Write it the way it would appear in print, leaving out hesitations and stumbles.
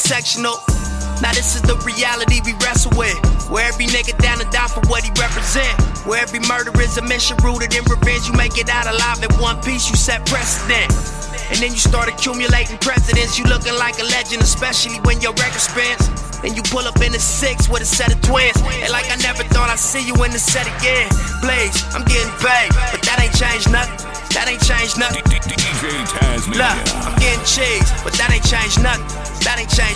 intersectional. Now this is the reality we wrestle with, where every nigga down and down for what he represent, where every murder is a mission rooted in revenge. You make it out alive in one piece, you set precedent. And then you start accumulating presidents. You looking like a legend, especially when your record spins. Then you pull up in the 6 with a set of twins, and like I never thought I'd see you in the set again. Blaze, I'm getting paid, but that ain't changed nothing. That ain't changed nothing. DJ Tazmania. Look, I'm getting cheese, but that ain't changed nothing. That ain't changed